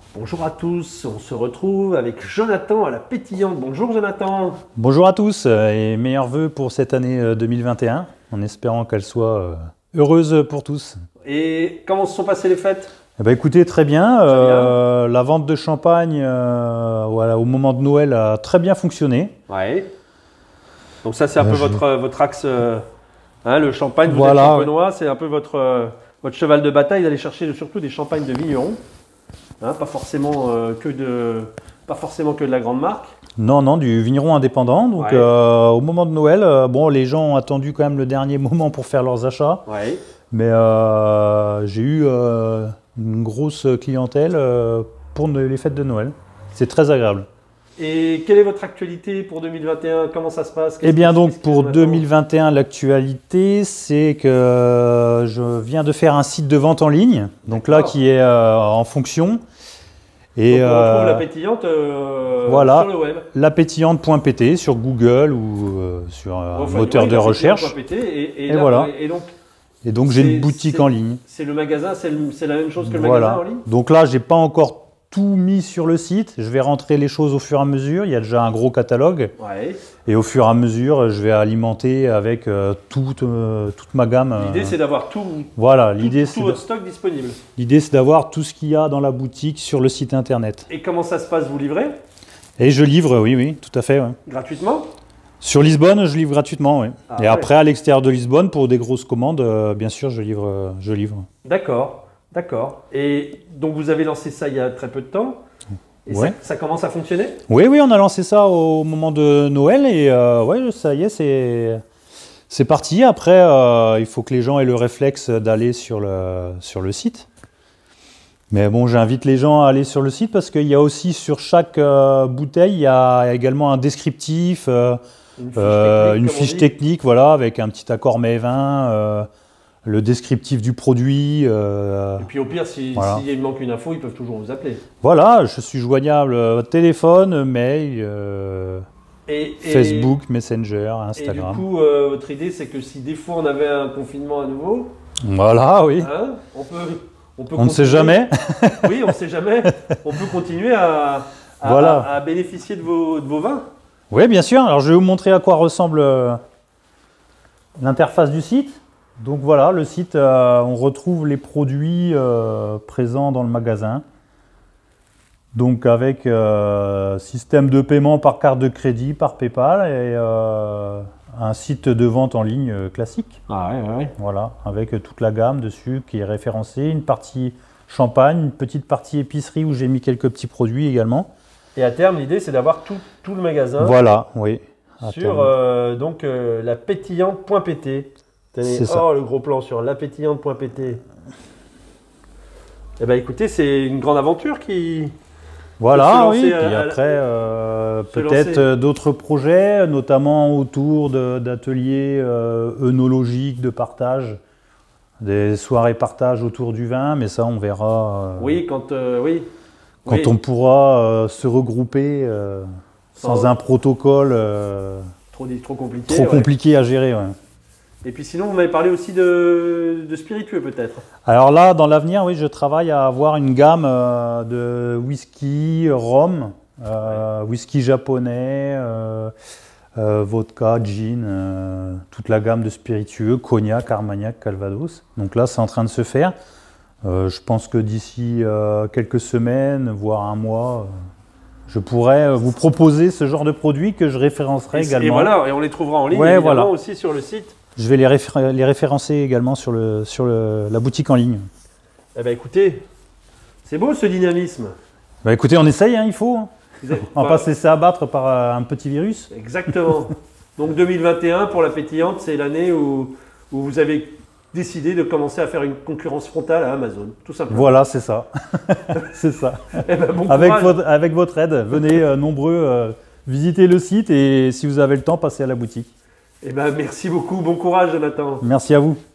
Bonjour à tous, on se retrouve avec Jonathan à la pétillante. Bonjour Jonathan. Bonjour à tous et meilleurs vœux pour cette année 2021, en espérant qu'elle soit heureuse pour tous. Et comment se sont passées les fêtes? Eh ben, écoutez, très bien. La vente de champagne voilà, au moment de Noël a très bien fonctionné. Ouais. Donc ça c'est un peu votre axe, le champagne, vous voilà. êtes champenois, c'est un peu votre cheval de bataille d'aller chercher surtout des champagnes de vignerons. Pas forcément que de la grande marque. Non, du vigneron indépendant. Donc au moment de Noël, bon, les gens ont attendu quand même le dernier moment pour faire leurs achats. Ouais. Mais j'ai eu une grosse clientèle pour les fêtes de Noël. C'est très agréable. Et quelle est votre actualité pour 2021? Comment ça se passe? Eh bien donc pour 2021, l'actualité, c'est que je viens de faire un site de vente en ligne, donc là qui est en fonction. Et donc on retrouve la pétillante voilà, sur le web. Lapétillante.pt sur Google ou sur un moteur de recherche. Et là, voilà. Et donc j'ai une boutique en ligne. C'est le magasin, c'est la même chose que le magasin en ligne? Donc là, j'ai pas encore tout mis sur le site. Je vais rentrer les choses au fur et à mesure. Il y a déjà un gros catalogue. Ouais. Et au fur et à mesure, je vais alimenter avec toute ma gamme. L'idée, c'est d'avoir tout votre stock disponible. L'idée, c'est d'avoir tout ce qu'il y a dans la boutique sur le site internet. Et comment ça se passe? Vous livrez? Et je livre, oui, tout à fait. Ouais. Gratuitement? Sur Lisbonne, je livre gratuitement, oui. Ah, et après, à l'extérieur de Lisbonne, pour des grosses commandes, bien sûr, je livre. D'accord. Et donc, vous avez lancé ça il y a très peu de temps. Et ça commence à fonctionner? Oui, on a lancé ça au moment de Noël et ça y est, c'est parti. Après, il faut que les gens aient le réflexe d'aller sur le site. Mais bon, j'invite les gens à aller sur le site parce qu'il y a aussi sur chaque bouteille, il y a également un descriptif, une fiche technique, voilà, avec un petit accord mets-vin. Le descriptif du produit. Et puis au pire, s'il manque une info, ils peuvent toujours vous appeler. Voilà, je suis joignable téléphone, mail, Facebook, Messenger, Instagram. Et du coup, votre idée, c'est que si des fois on avait un confinement à nouveau, voilà, oui. On ne sait jamais. Oui, on ne sait jamais. On peut continuer à bénéficier de vos vins. Oui, bien sûr. Alors, je vais vous montrer à quoi ressemble l'interface du site. Donc voilà, le site, on retrouve les produits présents dans le magasin. Donc avec système de paiement par carte de crédit, par PayPal et un site de vente en ligne classique. Ah ouais. Voilà, avec toute la gamme dessus qui est référencée, une partie champagne, une petite partie épicerie où j'ai mis quelques petits produits également. Et à terme, l'idée c'est d'avoir tout le magasin. Voilà, oui. Sur lapétillante.pt. C'est ça. Oh, le gros plan sur lapétillante.pt. Eh bien, écoutez, c'est une grande aventure qui. Voilà, oui. Et après, peut-être d'autres projets, notamment autour d'ateliers œnologiques, de partage, des soirées partage autour du vin, mais ça, on verra. Quand on pourra se regrouper sans un protocole trop compliqué à gérer. Ouais. Et puis sinon, vous m'avez parlé aussi de spiritueux peut-être. Alors là, dans l'avenir, oui, je travaille à avoir une gamme de whisky, rhum, whisky japonais, vodka, gin, toute la gamme de spiritueux, cognac, armagnac, calvados. Donc là, c'est en train de se faire. Je pense que d'ici quelques semaines, voire un mois, je pourrais vous proposer ce genre de produits que je référencerai également. Et on les trouvera en ligne évidemment aussi sur le site. Je vais les référencer également sur la boutique en ligne. Eh bien écoutez, c'est beau ce dynamisme. Bah écoutez, on essaye, il faut. On va pas se laisser abattre par un petit virus. Exactement. Donc 2021 pour la pétillante, c'est l'année où vous avez décidé de commencer à faire une concurrence frontale à Amazon, tout simplement. Voilà, c'est ça. C'est ça. Eh ben, bon avec votre aide, venez nombreux visiter le site et si vous avez le temps, passez à la boutique. Eh ben, merci beaucoup, bon courage Jonathan. Merci à vous.